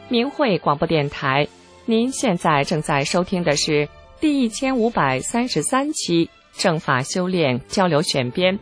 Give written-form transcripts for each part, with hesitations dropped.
明慧广播电台，您现在正在收听的是第1533期正法修炼交流选编。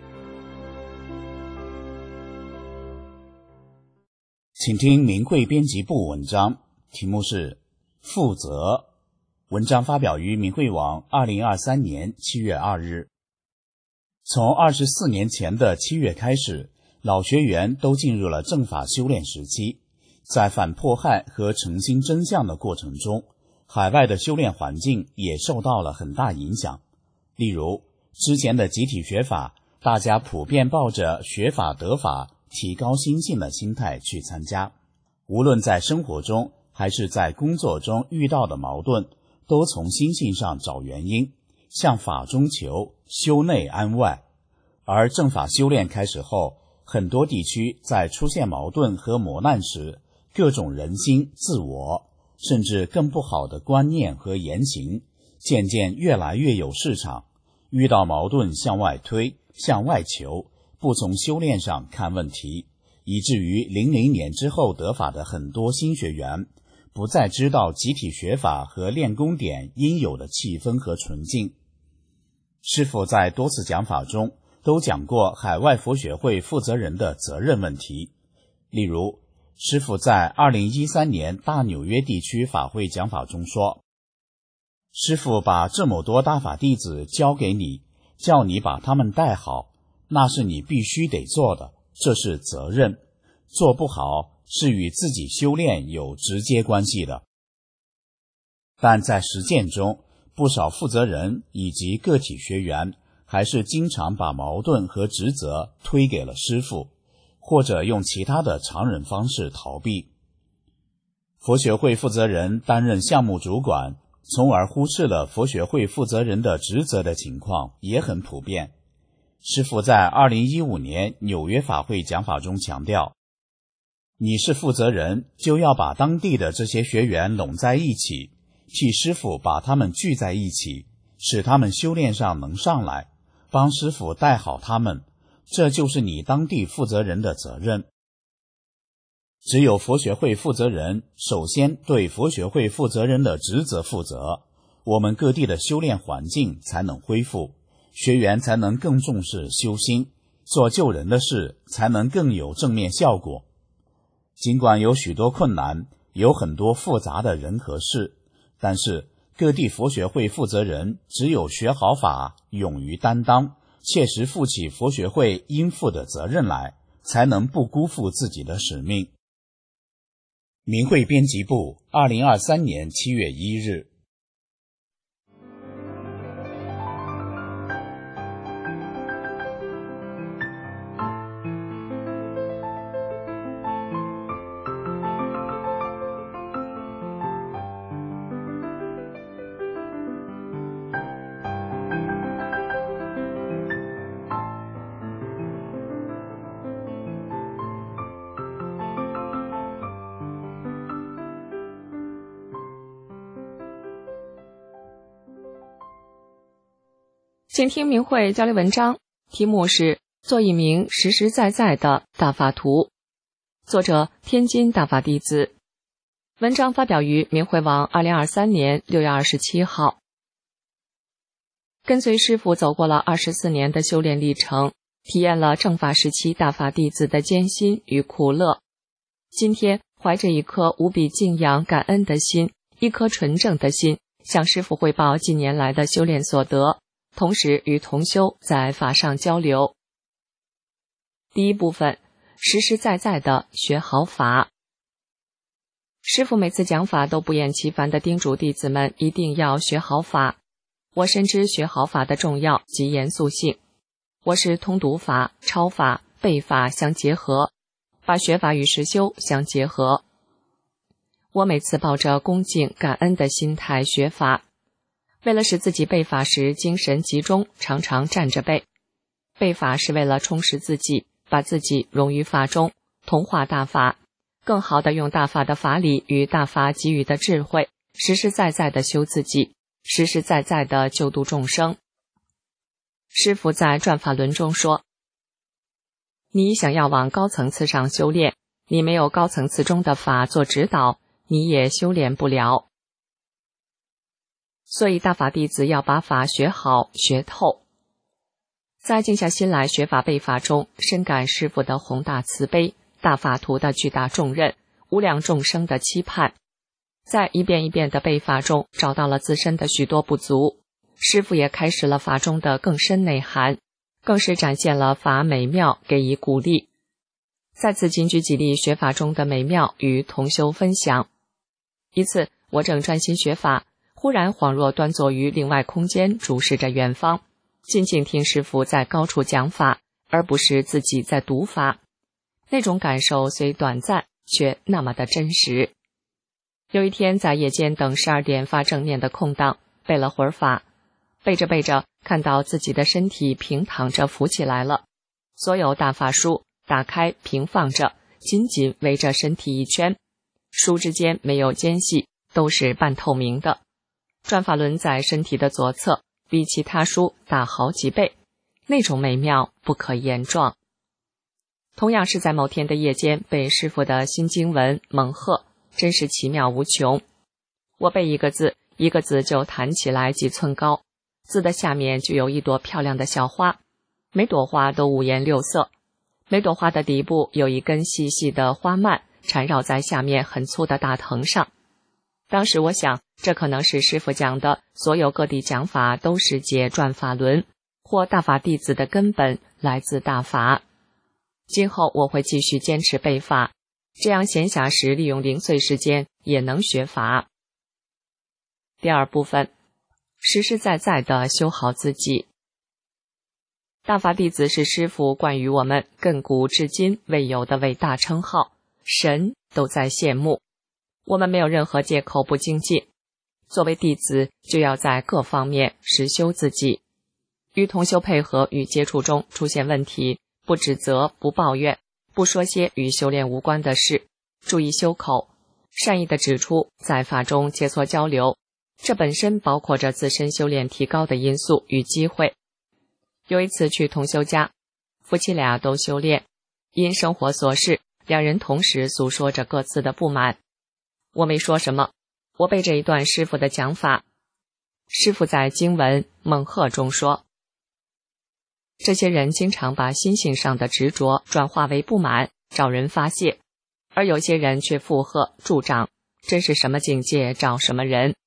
请听明慧编辑部文章，题目是负责。文章发表于明慧网2023年7月2日。从24年前的7月开始，老学员都进入了正法修炼时期。在反迫害和澄清真相的过程中，海外的修炼环境也受到了很大影响。例如，之前的集体学法，大家普遍抱着学法得法、提高心性的心态去参加，无论在生活中还是在工作中遇到的矛盾，都从心性上找原因，向法中求，修内安外。而正法修炼开始后，很多地区在出现矛盾和磨难时，各种人心、自我，甚至更不好的观念和言行，渐渐越来越有市场。遇到矛盾向外推，向外求，不从修炼上看问题，以至于00年之后得法的很多新学员，不再知道集体学法和练功点应有的气氛和纯净。师父在多次讲法中都讲过海外佛学会负责人的责任问题。例如，师父在2013年大纽约地区法会讲法中说，师父把这么多大法弟子交给你，叫你把他们带好，那是你必须得做的，这是责任。做不好是与自己修炼有直接关系的。但在实践中，不少负责人以及个体学员还是经常把矛盾和职责推给了师父，或者用其他的常人方式逃避。佛学会负责人担任项目主管，从而忽视了佛学会负责人的职责的情况也很普遍。师父在2015年纽约法会讲法中强调，你是负责人，就要把当地的这些学员拢在一起，替师父把他们聚在一起，使他们修炼上能上来，帮师父带好他们，这就是你当地负责人的责任。只有佛学会负责人首先对佛学会负责人的职责负责，我们各地的修炼环境才能恢复，学员才能更重视修心，做救人的事才能更有正面效果。尽管有许多困难，有很多复杂的人和事，但是各地佛学会负责人只有学好法，勇于担当，切实负起佛学会应负的责任来，才能不辜负自己的使命。明慧编辑部2023年7月1日。 请听明慧交流文章，题目是做一名实实在在的大法徒，作者天津大法弟子。文章发表于明慧网2023年6月27号。跟随师父走过了24年的修炼历程，体验了正法时期大法弟子的艰辛与苦乐。今天怀着一颗无比敬仰感恩的心，一颗纯正的心，向师父汇报近年来的修炼所得，同时与同修在法上交流。第一部分，实实在在的学好法。师父每次讲法都不厌其烦地叮嘱弟子们一定要学好法。我深知学好法的重要及严肃性，我是通读法、抄法、背法相结合，把学法与实修相结合。我每次抱着恭敬感恩的心态学法，为了使自己背法时精神集中，常常站着背。背法是为了充实自己，把自己融于法中，同化大法，更好地用大法的法理与大法给予的智慧，实实在在地修自己，实实在在地救度众生。师父在转法轮中说，你想要往高层次上修炼，你没有高层次中的法做指导， 你也修炼不了。所以大法弟子要把法学好学透。在静下心来学法背法中，深感师父的宏大慈悲，大法图的巨大重任，无量众生的期盼。在一遍一遍的背法中，找到了自身的许多不足，师父也开始了法中的更深内涵，更是展现了法美妙，给予鼓励。再次金举几例学法中的美妙与同修分享。一次，我正专心学法，忽然恍若端坐于另外空间，注视着远方，静静听师父在高处讲法，而不是自己在读法。那种感受虽短暂，却那么的真实。有一天在夜间等12点发正念的空档，背了会儿法，背着背着，看到自己的身体平躺着浮起来了，所有大法书打开平放着，紧紧围着身体一圈，书之间没有间隙，都是半透明的。转法轮在身体的左侧，比其他书大好几倍，那种美妙不可言状。同样是在某天的夜间背师父的新经文蒙赫，真是奇妙无穷。我背一个字，一个字就弹起来几寸高，字的下面就有一朵漂亮的小花，每朵花都五颜六色，每朵花的底部有一根细细的花蔓缠绕在下面很粗的大藤上。当时我想，这可能是师父讲的所有各地讲法都是借转法轮，或大法弟子的根本来自大法。今后我会继续坚持背法，这样闲暇时利用零碎时间也能学法。第二部分，实实在在地修好自己。大法弟子是师父冠于我们亘古至今未有的伟大称号，神都在羡慕。我们没有任何借口不精进，作为弟子就要在各方面实修自己。与同修配合与接触中出现问题，不指责，不抱怨，不说些与修炼无关的事，注意修口，善意地指出在法中切磋交流，这本身包括着自身修炼提高的因素与机会。有一次去同修家，夫妻俩都修炼，因生活琐事，两人同时诉说着各自的不满。我没说什么，我背着一段师父的讲法。师父在经文蒙赫中说，这些人经常把心性上的执着转化为不满，找人发泄，而有些人却附和助长，真是什么境界找什么人。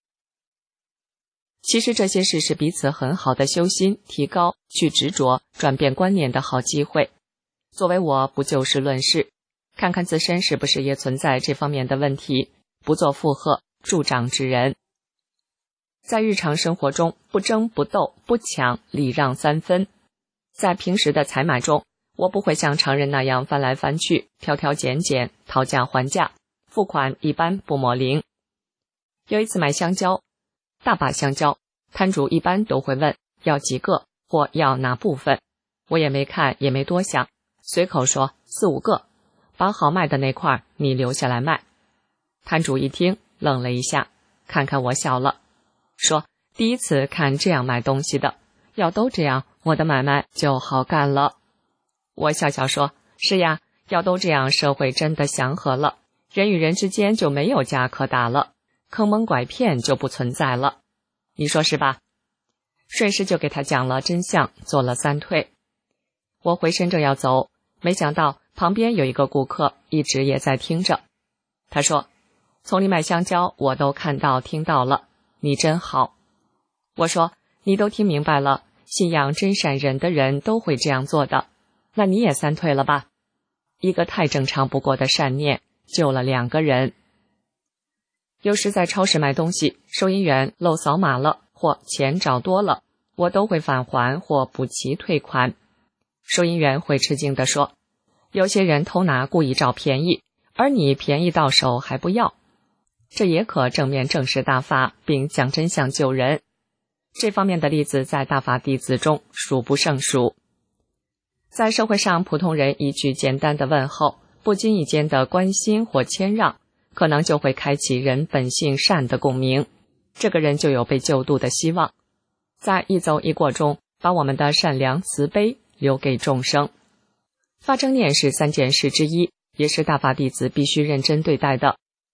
其实这些事是彼此很好的修心、提高、去执着、转变观念的好机会。作为我不就事论事，看看自身是不是也存在这方面的问题，不做附和、助长之人。在日常生活中，不争、不斗、不抢，礼让3分。在平时的采买中，我不会像常人那样翻来翻去、挑挑拣拣、讨价还价，付款一般不抹零。有一次买香蕉，大把香蕉，摊主一般都会问要几个或要哪部分，我也没看也没多想，随口说4、5个，把好卖的那块你留下来卖。摊主一听愣了一下，看看我笑了，说第一次看这样卖东西的，要都这样，我的买卖就好干了。我笑笑说，是呀，要都这样，社会真的祥和了，人与人之间就没有架可打了，坑蒙拐骗就不存在了，你说是吧？顺势就给他讲了真相，做了3退。我回身正要走，没想到旁边有一个顾客一直也在听着。他说，从你买香蕉我都看到听到了，你真好。我说，你都听明白了，信仰真善忍的人都会这样做的，那你也3退了吧。一个太正常不过的善念救了2个人。有时在超市买东西，收银员漏扫码了或钱找多了，我都会返还或补齐退款。收银员会吃惊地说，有些人偷拿故意找便宜，而你便宜到手还不要。这也可正面正视大法，并讲真相救人。这方面的例子在大法弟子中数不胜数。在社会上，普通人一句简单的问候，不经意间的关心或谦让，可能就会开启人本性善的共鸣，这个人就有被救度的希望。在一走一过中，把我们的善良慈悲留给众生。发正念是3件事之一，也是大法弟子必须认真对待的。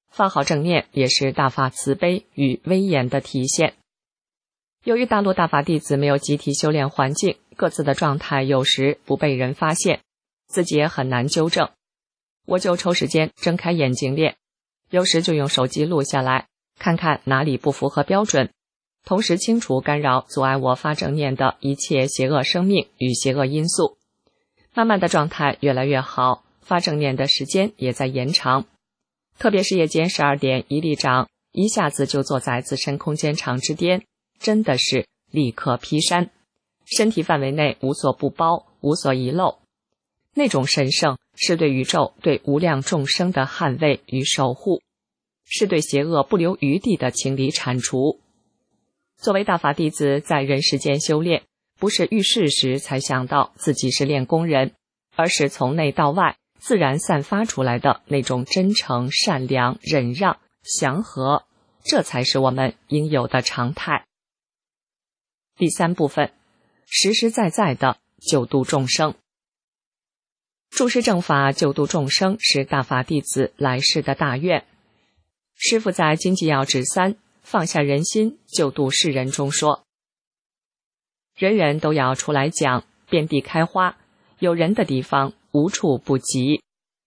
发好正念也是大法慈悲与威严的体现。由于大陆大法弟子没有集体修炼环境，各自的状态有时不被人发现，自己也很难纠正。我就抽时间睁开眼睛练，有时就用手机录下来，看看哪里不符合标准，同时清除干扰阻碍我发正念的一切邪恶生命与邪恶因素。慢慢的状态越来越好，发正念的时间也在延长。特别是夜间12点一立掌，一下子就坐在自身空间场之巅，真的是立刻劈山，身体范围内无所不包，无所遗漏。那种神圣是对宇宙对无量众生的捍卫与守护，是对邪恶不留余地的清理铲除。作为大法弟子，在人世间修炼，不是遇事时才想到自己是练功人，而是从内到外自然散发出来的那种真诚、善良、忍让、祥和，这才是我们应有的常态。第3部分，实实在在的救度众生。注释正法救度众生是大法弟子来世的大愿。师父在《经济要旨3放下人心救度世人》中说，人人都要出来讲，遍地开花，有人的地方无处不及。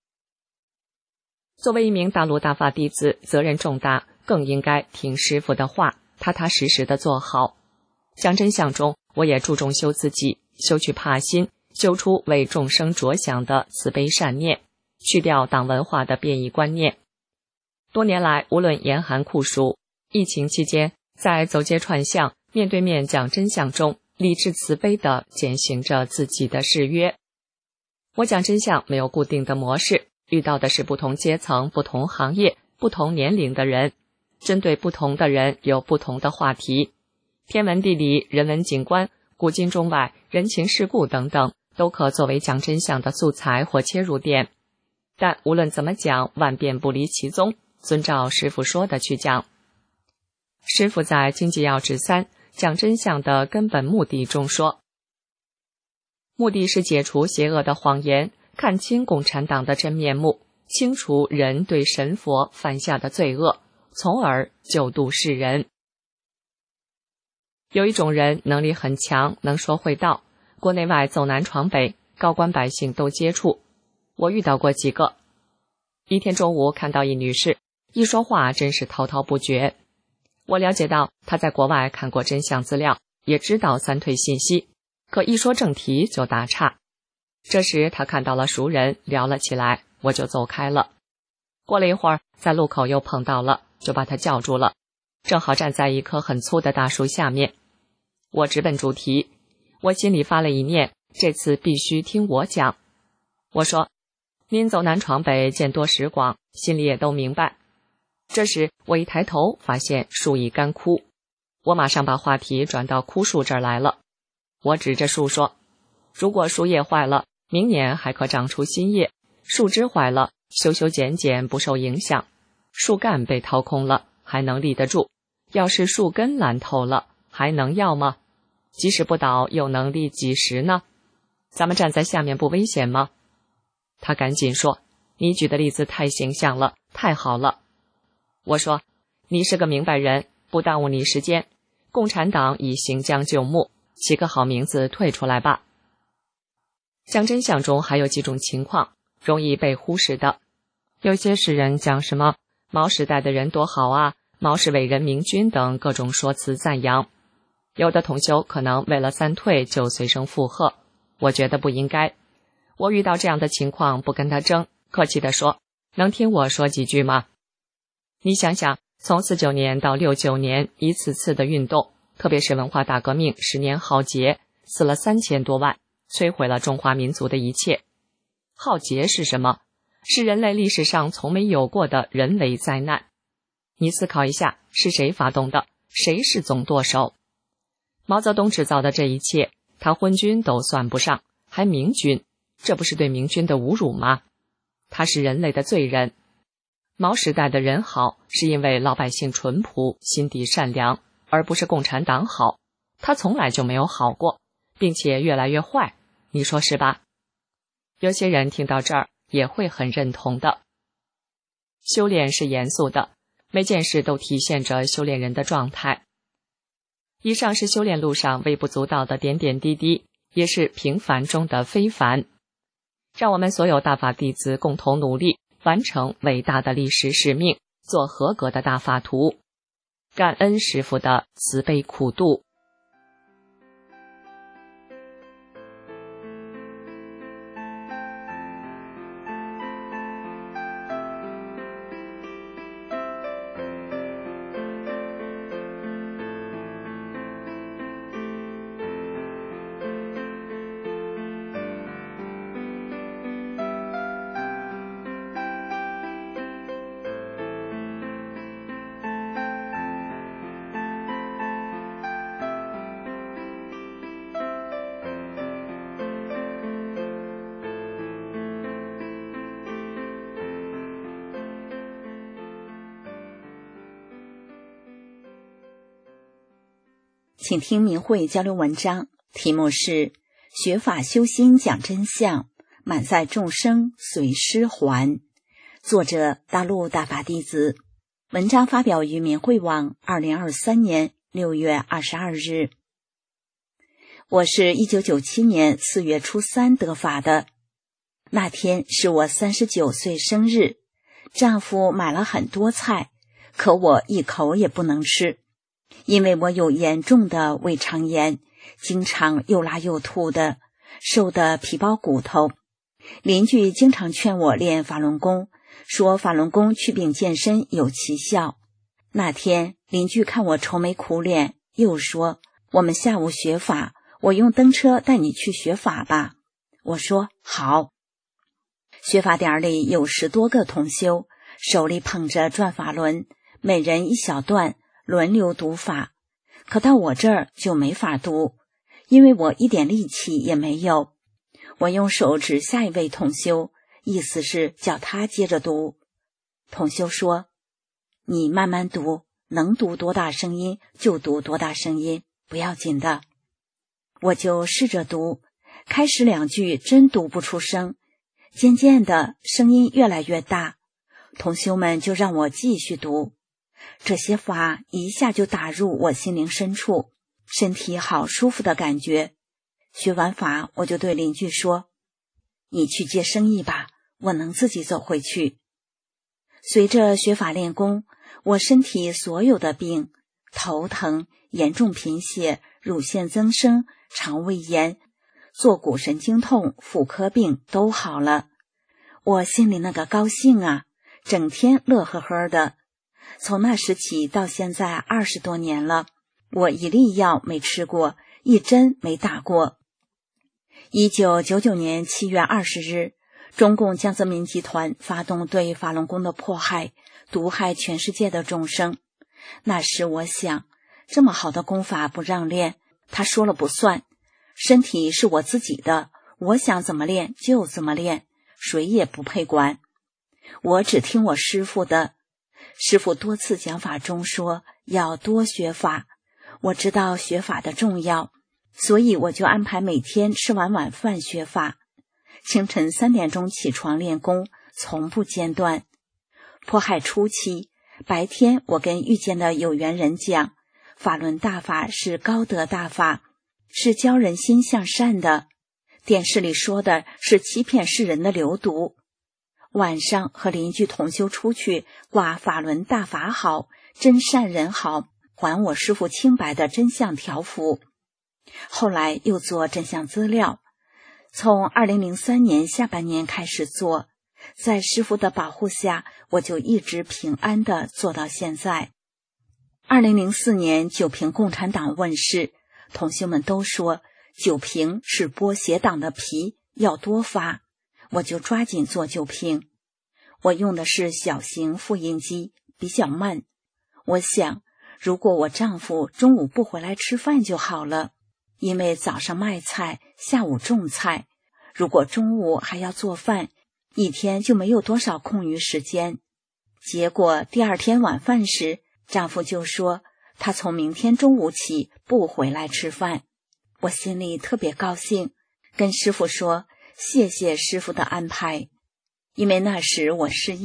作为一名大陆大法弟子，责任重大，更应该听师父的话，踏踏实实的做好。讲真相中，我也注重修自己，修去怕心，修出为众生着想的慈悲善念，去掉党文化的变异观念。多年来，无论严寒酷暑，疫情期间，在走街串巷、面对面讲真相中，理智慈悲地践行着自己的誓约。我讲真相没有固定的模式，遇到的是不同阶层、不同行业、不同年龄的人，针对不同的人有不同的话题，天文地理、人文景观、古今中外、人情世故等等，都可作为讲真相的素材或切入点。但无论怎么讲，万变不离其宗，遵照师父说的去讲。师父在《经济要旨3讲真相的根本目的中说，目的是解除邪恶的谎言，看清共产党的真面目，清除人对神佛犯下的罪恶，从而救度世人。有一种人能力很强，能说会道，国内外走南闯北，高官百姓都接触。我遇到过几个。一天中午看到一女士，一说话真是滔滔不绝。我了解到她在国外看过真相资料，也知道三退信息，可一说正题就打岔。这时她看到了熟人，聊了起来，我就走开了。过了一会儿，在路口又碰到了，就把她叫住了，正好站在一棵很粗的大树下面。我直奔主题，我心里发了一念，这次必须听我讲。我说，您走南闯北，见多识广，心里也都明白。这时我一抬头，发现树已干枯，我马上把话题转到枯树这儿来了。我指着树说，如果树叶坏了，明年还可长出新叶；树枝坏了，修修剪剪不受影响；树干被掏空了，还能立得住；要是树根烂透了，还能要吗？即使不倒，又能立几时呢？咱们站在下面不危险吗？他赶紧说，你举的例子太形象了，太好了。我说，你是个明白人，不耽误你时间。共产党已行将就木，起个好名字退出来吧。讲真相中还有几种情况容易被忽视的。有些世人讲什么毛时代的人多好啊，毛是伟人明君等各种说辞赞扬。有的同修可能为了三退就随声附和，我觉得不应该。我遇到这样的情况不跟他争，客气地说，能听我说几句吗？你想想，从49年到69年一次次的运动，特别是文化大革命10年浩劫，死了3000多万，摧毁了中华民族的一切。浩劫是什么？是人类历史上从没有过的人为灾难。你思考一下，是谁发动的？谁是总舵手？毛泽东制造的这一切，他昏君都算不上，还明君，这不是对明君的侮辱吗？他是人类的罪人。毛时代的人好，是因为老百姓淳朴，心地善良，而不是共产党好。他从来就没有好过，并且越来越坏，你说是吧？有些人听到这儿也会很认同的。 修炼是严肃的，每件事都体现着修炼人的状态。以上是修炼路上微不足道的点点滴滴，也是平凡中的非凡。让我们所有大法弟子共同努力，完成伟大的历史使命，做合格的大法徒。感恩师父的慈悲苦度。 请听明慧交流文章，题目是学法修心讲真相，满载众生随师还。作者大陆大法弟子，文章发表于明慧网2023年6月22日。我是1997年4月初3得法的，那天是我39岁生日，丈夫买了很多菜，可我一口也不能吃。因为我有严重的胃肠炎，经常又拉又吐的，瘦得皮包骨头。邻居经常劝我练法轮功，说法轮功祛病健身有奇效。那天邻居看我愁眉苦脸，又说我们下午学法，我用灯车带你去学法吧。我说好。学法点里有10多个同修，手里捧着转法轮，每人一小段，轮流读法。可到我这儿就没法读，因为我一点力气也没有。我用手指下一位同修，意思是叫他接着读。同修说，你慢慢读，能读多大声音就读多大声音，不要紧的。我就试着读，开始2句真读不出声，渐渐的声音越来越大，同修们就让我继续读。这些法一下就打入我心灵深处，身体好舒服的感觉。学完法，我就对邻居说，你去接生意吧，我能自己走回去。随着学法练功，我身体所有的病，头疼、严重贫血、乳腺增生、肠胃炎、坐骨神经痛、妇科病都好了。我心里那个高兴啊，整天乐呵呵的。从那时起到现在20多年了，我一粒药没吃过，一针没打过。1999年7月20日，中共江泽民集团发动对法轮功的迫害，毒害全世界的众生。那时我想，这么好的功法不让练，他说了不算，身体是我自己的，我想怎么练就怎么练，谁也不配管。我只听我师父的。师父多次讲法中说要多学法，我知道学法的重要，所以我就安排每天吃完晚饭学法，清晨3点钟起床练功，从不间断。迫害初期，白天我跟遇见的有缘人讲，法轮大法是高德大法，是教人心向善的，电视里说的是欺骗世人的流毒。晚上和邻居同修出去挂法轮大法好，真善人好，还我师父清白的真相条幅。后来又做真相资料，从2003年下半年开始做，在师父的保护下，我就一直平安的做到现在。2004年九平共产党问世，同修们都说九平是剥邪党的皮，要多发，我就抓紧做九平。我用的是小型复印机，比较慢。我想，如果我丈夫中午不回来吃饭就好了，因为早上卖菜，下午种菜，如果中午还要做饭，一天就没有多少空余时间。结果第2天晚饭时，丈夫就说他从明天中午起不回来吃饭。我心里特别高兴，跟师父说谢谢师父的安排。因为那时我失业，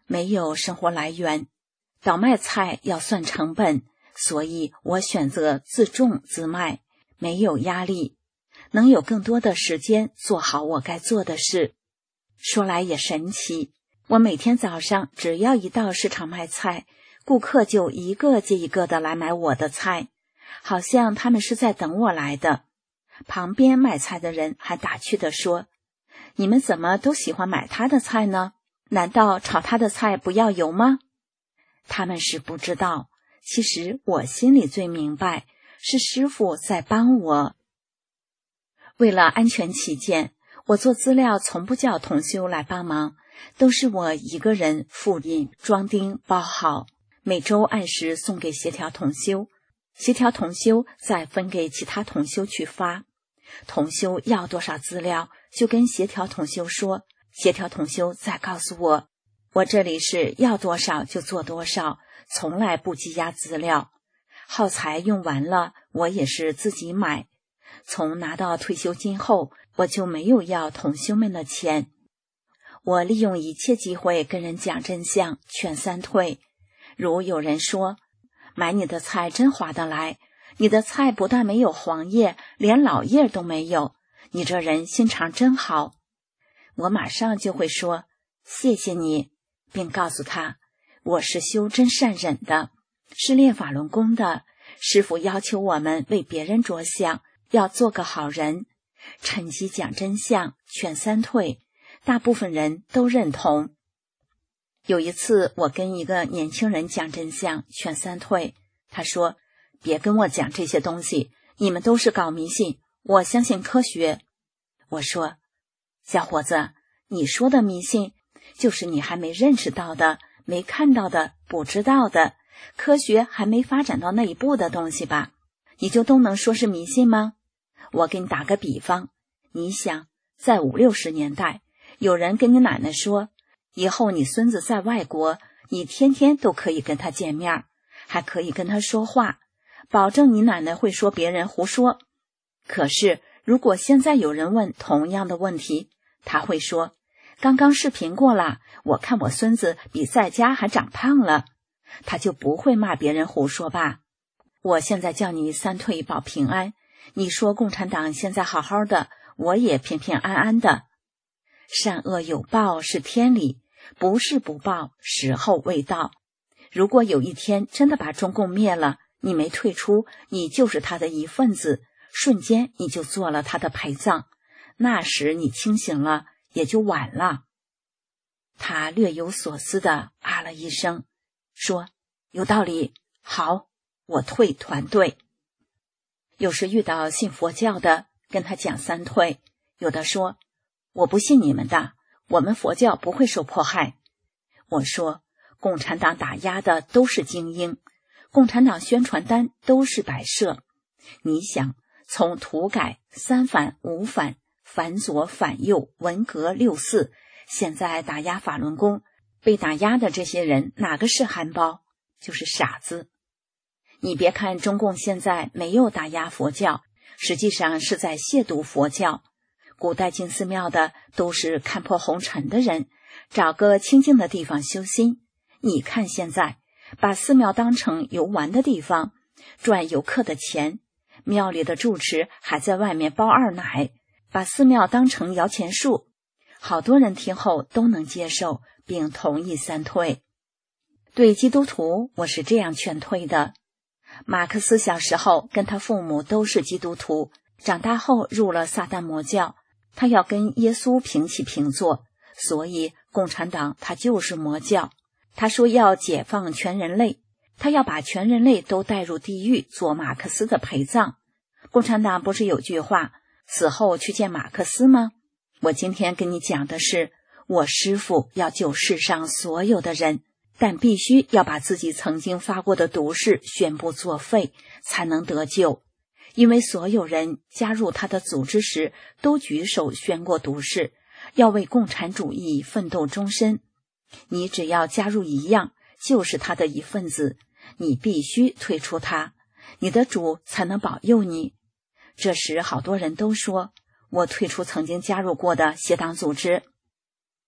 没有生活来源，倒卖菜要算成本，所以我选择自种自卖，没有压力，能有更多的时间做好我该做的事。说来也神奇，我每天早上只要一到市场卖菜，顾客就一个接一个的来买我的菜，好像他们是在等我来的。旁边卖菜的人还打趣地说，你们怎么都喜欢买他的菜呢？难道炒他的菜不要油吗？他们是不知道，其实我心里最明白，是师父在帮我。为了安全起见，我做资料从不叫同修来帮忙，都是我一个人复印、装订、包好，每周按时送给协调同修，协调同修再分给其他同修去发。同修要多少资料，就跟协调同修说，协调同修再告诉我，我这里是要多少就做多少，从来不积压资料。耗材用完了，我也是自己买。从拿到退休金后，我就没有要同修们的钱。我利用一切机会跟人讲真相，劝三退。如有人说，买你的菜真划得来，你的菜不但没有黄叶，连老叶都没有，你这人心肠真好。我马上就会说，谢谢你，并告诉他，我是修真善忍的，是练法轮功的，师父要求我们为别人着想，要做个好人。趁机讲真相，劝三退，大部分人都认同。有一次我跟一个年轻人讲真相，劝三退，他说，别跟我讲这些东西，你们都是搞迷信，我相信科学。我说，小伙子，你说的迷信，就是你还没认识到的，没看到的，不知道的，科学还没发展到那一步的东西吧？你就都能说是迷信吗？我给你打个比方，你想，在50、60年代，有人跟你奶奶说，以后你孙子在外国，你天天都可以跟他见面，还可以跟他说话，保证你奶奶会说别人胡说。可是如果现在有人问同样的问题，他会说，刚刚视频过了，我看我孙子比在家还长胖了，他就不会骂别人胡说吧？我现在叫你三退保平安，你说共产党现在好好的，我也平平安安的。善恶有报是天理，不是不报，时候未到。如果有一天真的把中共灭了，你没退出，你就是他的一份子，瞬间你就做了他的陪葬，那时你清醒了，也就晚了。他略有所思地啊了一声，说，有道理，好，我退团队。有时遇到信佛教的，跟他讲三退，有的说，我不信你们的，我们佛教不会受迫害。我说，共产党打压的都是精英，共产党宣传单都是摆设。你想，从土改、三反、五反、反左、反右、文革、六四，现在打压法轮功，被打压的这些人哪个是憨包？就是傻子。你别看中共现在没有打压佛教，实际上是在亵渎佛教。古代进寺庙的都是看破红尘的人，找个清静的地方修心。你看现在把寺庙当成游玩的地方，赚游客的钱，庙里的住持还在外面包二奶，把寺庙当成摇钱树。好多人听后都能接受，并同意三退。对基督徒，我是这样劝退的。马克思小时候跟他父母都是基督徒，长大后入了撒旦魔教，他要跟耶稣平起平坐，所以共产党他就是魔教。他说要解放全人类，他要把全人类都带入地狱做马克思的陪葬。共产党不是有句话，死后去见马克思吗？我今天跟你讲的是，我师父要救世上所有的人，但必须要把自己曾经发过的毒誓宣布作废，才能得救。因为所有人加入他的组织时都举手宣过毒誓，要为共产主义奋斗终身。你只要加入一样，就是他的一份子，你必须退出他，你的主才能保佑你。这时好多人都说，我退出曾经加入过的邪党组织。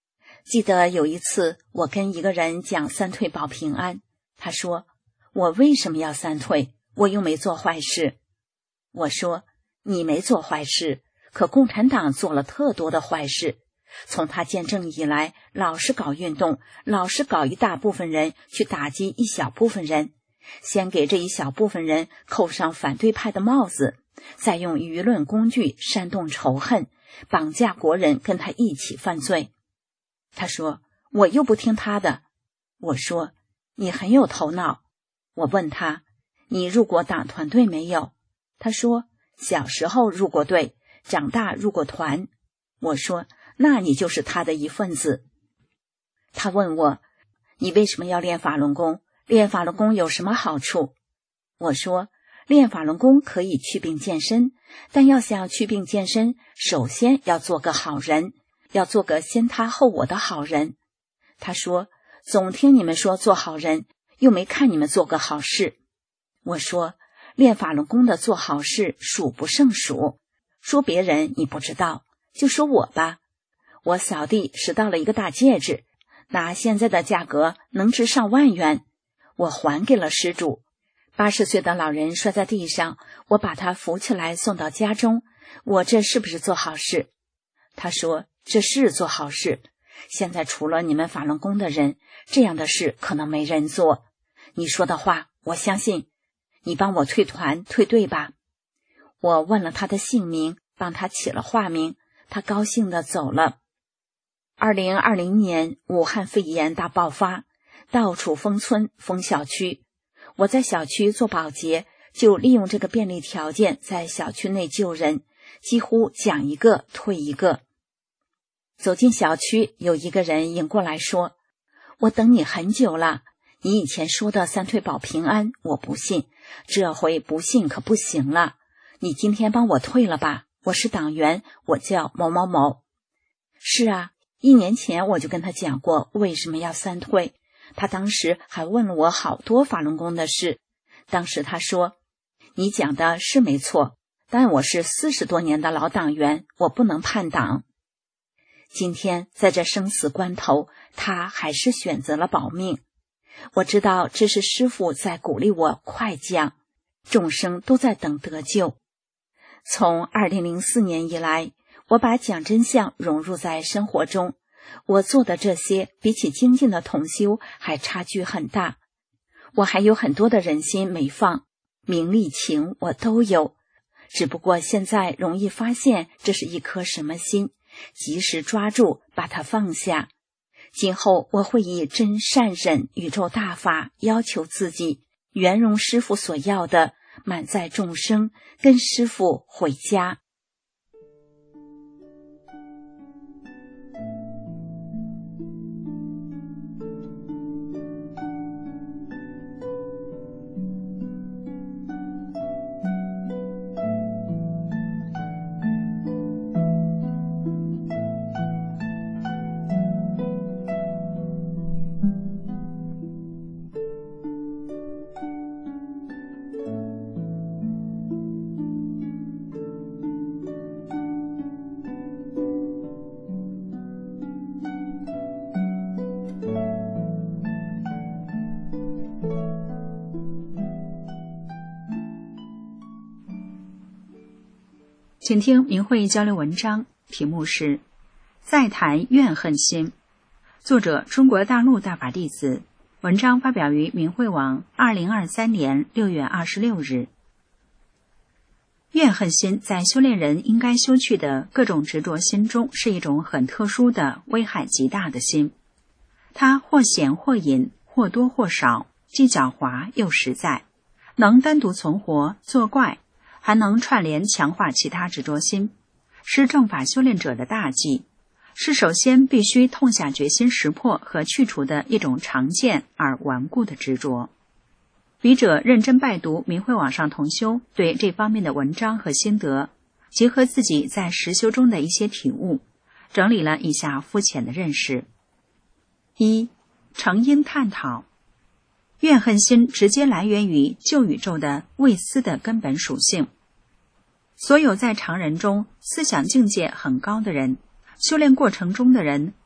记得有一次，我跟一个人讲三退保平安，他说：“我为什么要三退？我又没做坏事。”我说：“你没做坏事，可共产党做了特多的坏事。从他建政以来，老是搞运动，老是搞一大部分人去打击一小部分人，先给这一小部分人扣上反对派的帽子，再用舆论工具煽动仇恨，绑架国人跟他一起犯罪。”他说：“我又不听他的。”我说：“你很有头脑。”我问他：“你入过党团队没有？”他说：“小时候入过队，长大入过团。”我说：“那你就是他的一份子。”他问我：“你为什么要练法轮功？练法轮功有什么好处？”我说：“练法轮功可以祛病健身，但要想祛病健身，首先要做个好人，要做个先他后我的好人。”他说：“总听你们说做好人，又没看你们做个好事。”我说：“练法轮功的做好事数不胜数，说别人你不知道，就说我吧。我扫地拾到了一个大戒指，拿现在的价格能值上万元，我还给了失主。80岁的老人摔在地上，我把他扶起来送到家中，我这是不是做好事？”他说：“这是做好事。现在除了你们法轮功的人，这样的事可能没人做。你说的话我相信，你帮我退团退队吧。”我问了他的姓名，帮他起了化名，他高兴地走了。2020年武汉肺炎大爆发，到处封村封小区，我在小区做保洁，就利用这个便利条件在小区内救人，几乎讲一个退一个。走进小区，有一个人迎过来说：“我等你很久了，你以前说的三退保平安我不信，这回不信可不行了，你今天帮我退了吧，我是党员，我叫某某某。”是啊，1年前我就跟他讲过为什么要三退，他当时还问了我好多法轮功的事。当时他说：“你讲的是没错，但我是40多年的老党员，我不能叛党。”今天在这生死关头，他还是选择了保命。我知道这是师父在鼓励我快讲，众生都在等得救。从2004年以来，我把讲真相融入在生活中，我做的这些比起精进的同修还差距很大。我还有很多的人心没放，名利情我都有，只不过现在容易发现这是一颗什么心，及时抓住，把它放下。今后我会以真善忍宇宙大法要求自己，圆融师父所要的，满载众生，跟师父回家。 请听明慧交流文章，题目是再谈怨恨心，作者中国大陆大法弟子，文章发表于明慧网2023年6月26日。怨恨心在修炼人应该修去的各种执着心中，是一种很特殊的、危害极大的心。它或显或隐，或多或少，既狡猾又实在，能单独存活作怪，还能串联强化其他执着心，是正法修炼者的大忌，是首先必须痛下决心识破和去除的一种常见而顽固的执着。笔者认真拜读明慧网上同修对这方面的文章和心得，结合自己在实修中的一些体悟，整理了以下肤浅的认识。1. 成因探讨。怨恨心直接来源于旧宇宙的未思的根本属性。所有在常人中思想境界很高的人，修炼过程中的人，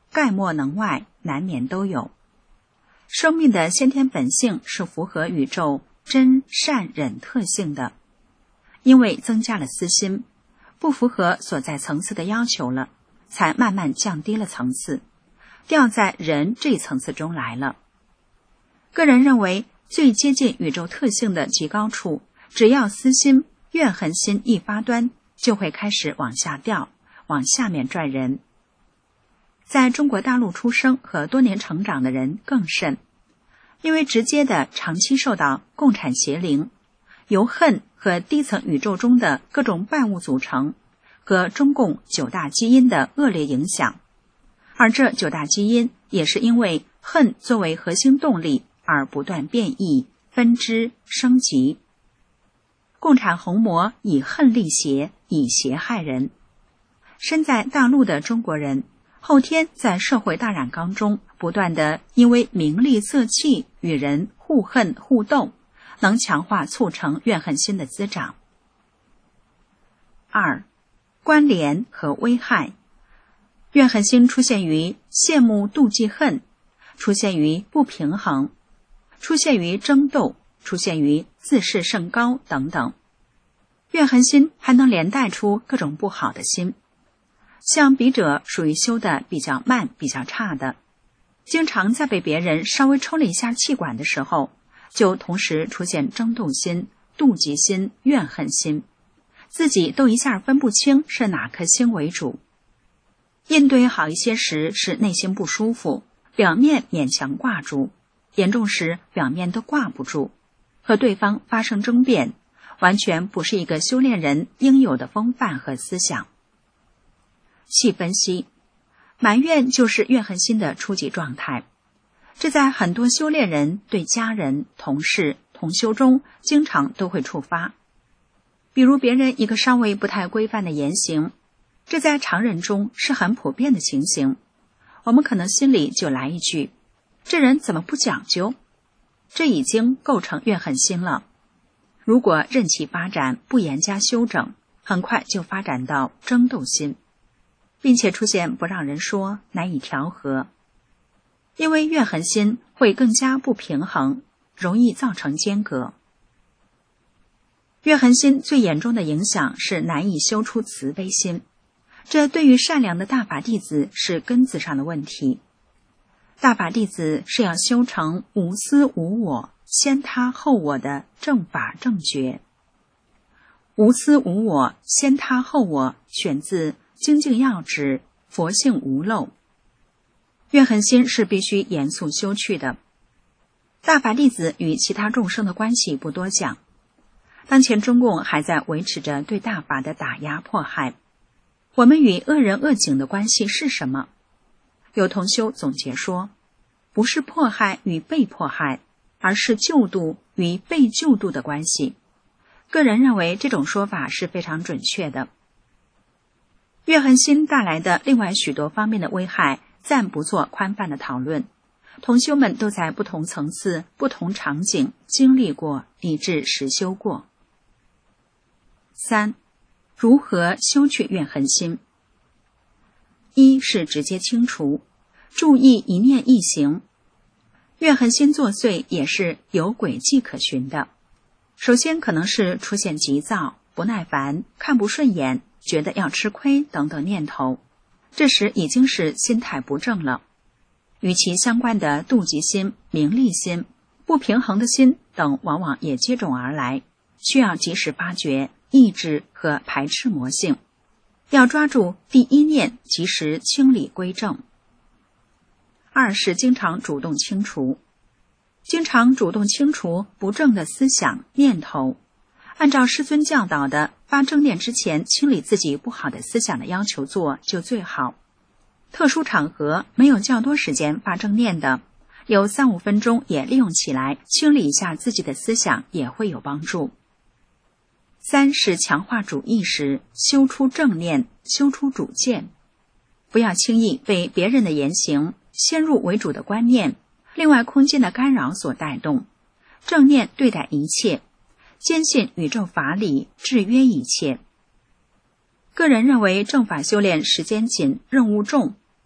概莫能外，难免都有。生命的先天本性是符合宇宙真善忍特性的，因为增加了私心，不符合所在层次的要求了，才慢慢降低了层次，掉在人这一层次中来了。个人认为最接近宇宙特性的极高处，只要私心怨恨心一发端，就会开始往下掉，往下面拽人。在中国大陆出生和多年成长的人更甚，因为直接的长期受到共产邪灵由恨和低层宇宙中的各种败物组成和中共9大基因的恶劣影响，而这9大基因也是因为恨作为核心动力而不断变异、分支、升级。共产红魔以恨立邪，以邪害人。身在大陆的中国人，后天在社会大染缸中不断的因为名利色气与人互恨互斗，能强化促成怨恨心的滋长。2. 关联和危害。怨恨心出现于羡慕妒忌恨，出现于不平衡，出现于争斗，出现于自视甚高等等。怨恨心还能连带出各种不好的心，像笔者属于修的比较慢比较差的，经常在被别人稍微抽了一下气管的时候，就同时出现争斗心、妒忌心、怨恨心，自己都一下分不清是哪颗心为主。应对好一些时是内心不舒服，表面勉强挂住，严重时表面都挂不住，和对方发生争辩，完全不是一个修炼人应有的风范和思想。细分析，埋怨就是怨恨心的初级状态，这在很多修炼人对家人、同事、同修中经常都会触发。比如别人一个稍微不太规范的言行，这在常人中是很普遍的情形，我们可能心里就来一句，这人怎么不讲究？这已经构成怨恨心了。如果任其发展，不严加修整，很快就发展到争斗心，并且出现不让人说，难以调和。因为怨恨心会更加不平衡，容易造成间隔。怨恨心最严重的影响是难以修出慈悲心，这对于善良的大法弟子是根子上的问题。大法弟子是要修成无私无我、先他后我的正法正觉。无私无我、先他后我选自《精进要旨》，佛性无漏。怨恨心是必须严肃修去的。大法弟子与其他众生的关系不多讲，当前中共还在维持着对大法的打压迫害，我们与恶人恶境的关系是什么？有同修总结说，不是迫害与被迫害，而是救度与被救度的关系。个人认为这种说法是非常准确的。怨恨心带来的另外许多方面的危害，暂不做宽泛的讨论，同修们都在不同层次、不同场景经历过，以致实修过。3. 如何修去怨恨心？一是直接清除，注意一念一行。怨恨心作祟也是有轨迹可循的。首先可能是出现急躁、不耐烦、看不顺眼、觉得要吃亏等等念头，这时已经是心态不正了。与其相关的妒忌心、名利心、不平衡的心等往往也接踵而来，需要及时发觉、抑制和排斥魔性，要抓住第一念，及时清理归正。2是经常主动清除，经常主动清除不正的思想念头，按照师尊教导的发正念之前清理自己不好的思想的要求做就最好。特殊场合没有较多时间发正念的，有3-5分钟也利用起来，清理一下自己的思想也会有帮助。3是强化主意识，修出正念，修出主见，不要轻易被别人的言行、先入为主的观念、另外空间的干扰所带动，正念对待一切，坚信宇宙法理制约一切。个人认为正法修炼时间紧，任务重，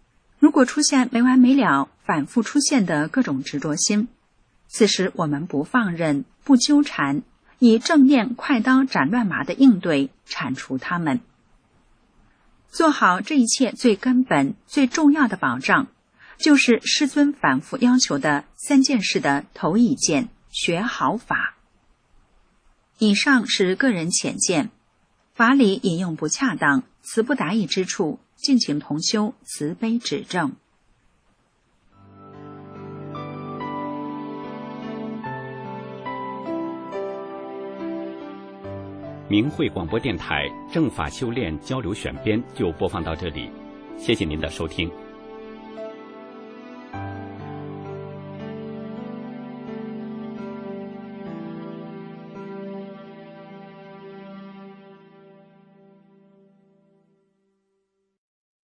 如果出现没完没了、反复出现的各种执着心，此时我们不放任、不纠缠，以正面快刀斩乱麻的应对铲除它们。做好这一切最根本、最重要的保障，就是师尊反复要求的3件事的头一件：学好法。以上是个人浅见，法理引用不恰当、词不达意之处，敬请同修慈悲指正。 明慧广播电台正法修炼交流选编就播放到这里，谢谢您的收听。